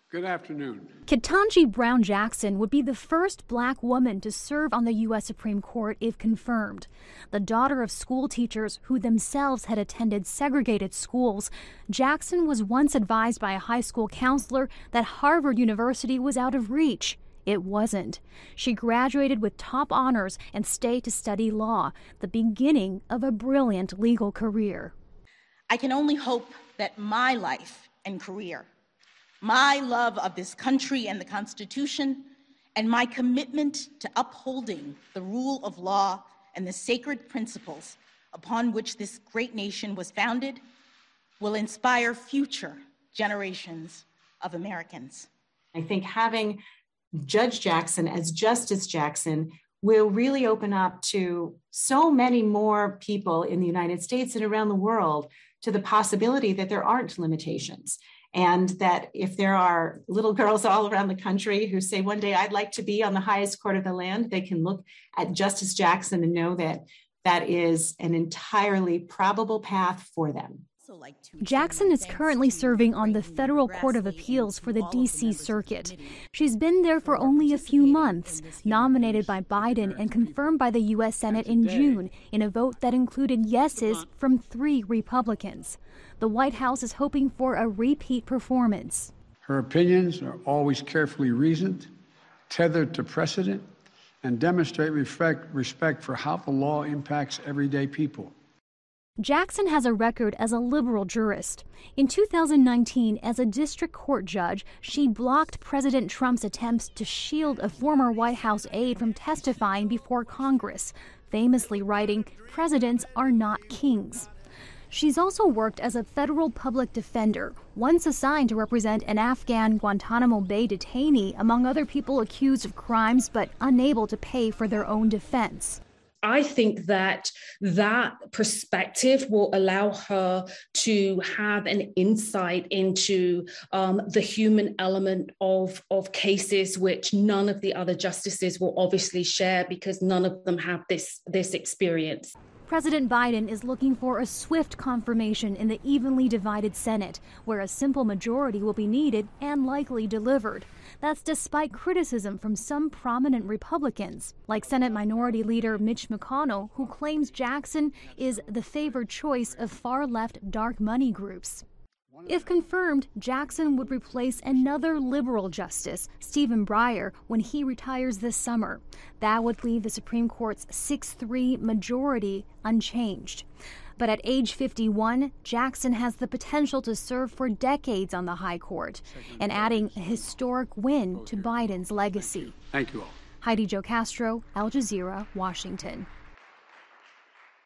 Good afternoon. Ketanji Brown Jackson would be the first black woman to serve on the U.S. Supreme Court if confirmed. The daughter of school teachers who themselves had attended segregated schools, Jackson was once advised by a high school counselor that Harvard University was out of reach. It wasn't. She graduated with top honors and stayed to study law, the beginning of a brilliant legal career. I can only hope that my life and career, my love of this country and the Constitution, and my commitment to upholding the rule of law and the sacred principles upon which this great nation was founded will inspire future generations of Americans. I think having Judge Jackson as Justice Jackson will really open up to so many more people in the United States and around the world to the possibility that there aren't limitations. And that if there are little girls all around the country who say one day I'd like to be on the highest court of the land, they can look at Justice Jackson and know that that is an entirely probable path for them. Jackson is currently serving on the Federal Court of Appeals for the D.C. Circuit. She's been there for only a few months, nominated by Biden and confirmed by the U.S. Senate in June in a vote that included yeses from 3 Republicans. The White House is hoping for a repeat performance. Her opinions are always carefully reasoned, tethered to precedent, and demonstrate respect for how the law impacts everyday people. Jackson has a record as a liberal jurist. In 2019, as a district court judge, she blocked President Trump's attempts to shield a former White House aide from testifying before Congress, famously writing, "Presidents are not kings." She's also worked as a federal public defender, once assigned to represent an Afghan Guantanamo Bay detainee, among other people accused of crimes but unable to pay for their own defense. I think that perspective will allow her to have an insight into the human element of cases which none of the other justices will obviously share because none of them have this experience. President Biden is looking for a swift confirmation in the evenly divided Senate, where a simple majority will be needed and likely delivered. That's despite criticism from some prominent Republicans, like Senate Minority Leader Mitch McConnell, who claims Jackson is the favored choice of far-left dark money groups. If confirmed, Jackson would replace another liberal justice, Stephen Breyer, when he retires this summer. That would leave the Supreme Court's 6-3 majority unchanged. But at age 51, Jackson has the potential to serve for decades on the High Court and adding a historic win to Biden's legacy. Thank you all. Heidi Jo Castro, Al Jazeera, Washington.